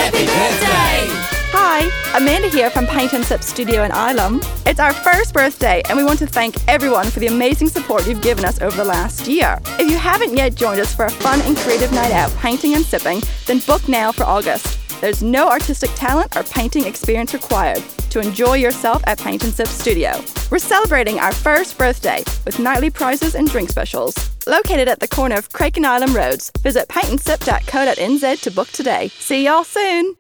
Happy birthday! Hi, Amanda here from Paint and Sip Studio in Ilam. It's our first birthday and we want to thank everyone for the amazing support you've given us over the last year. If you haven't yet joined us for a fun and creative night out painting and sipping, then book now for August. There's no artistic talent or painting experience required to enjoy yourself at Paint and Sip Studio. We're celebrating our first birthday with nightly prizes and drink specials. Located at the corner of Craik and Ilam Roads, visit paintandsip.co.nz to book today. See y'all soon!